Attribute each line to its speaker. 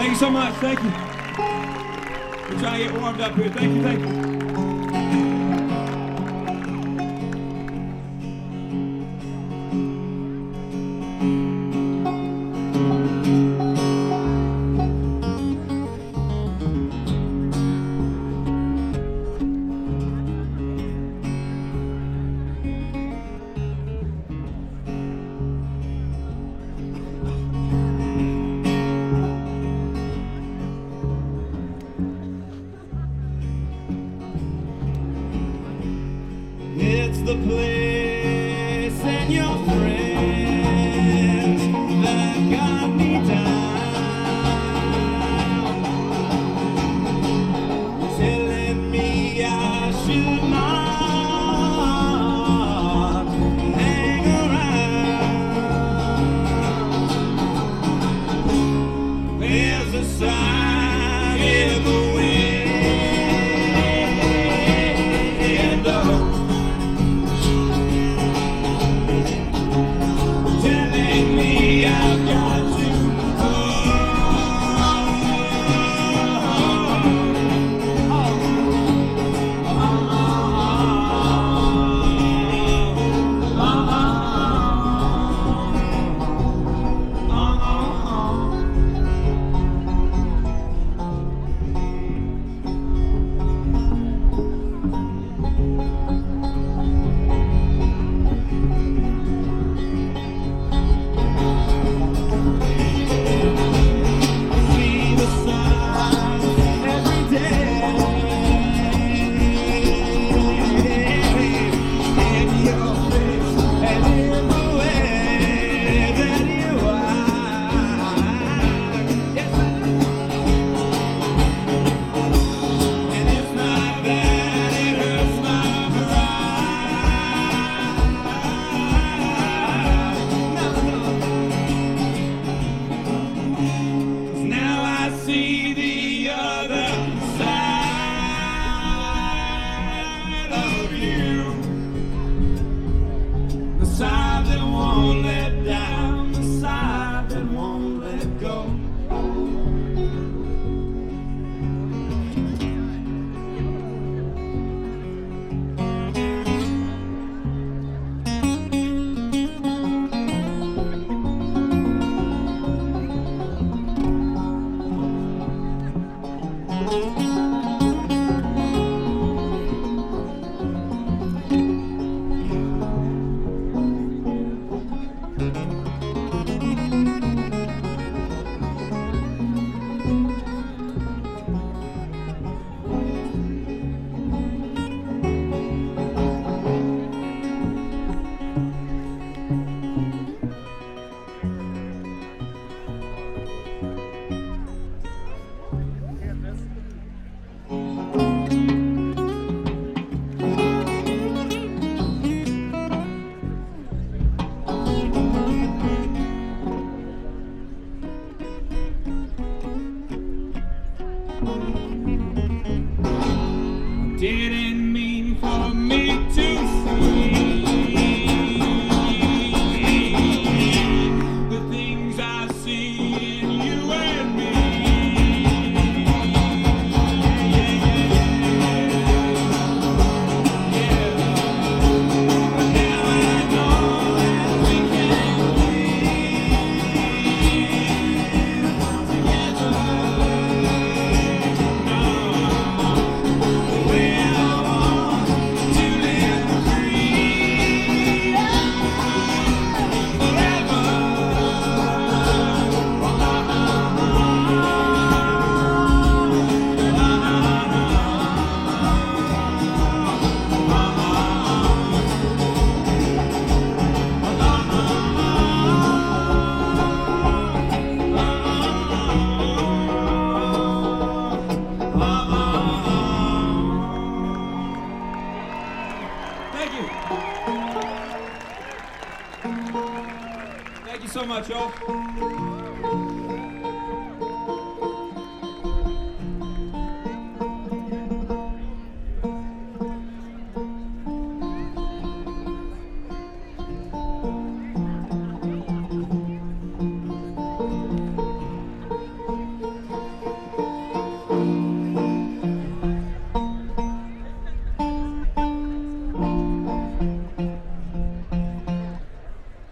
Speaker 1: Thank you so much. Thank you. We're trying to get warmed up here. Thank you. Thank you.
Speaker 2: It's the place and your friends that got me down, telling me I should not hang around. There's a sign in the wind. See the other side of you, the side that won't let down, the side that won't let go. Didn't mean for me to see the things I see in you and me. But now I know that we can live Thank you so much, y'all.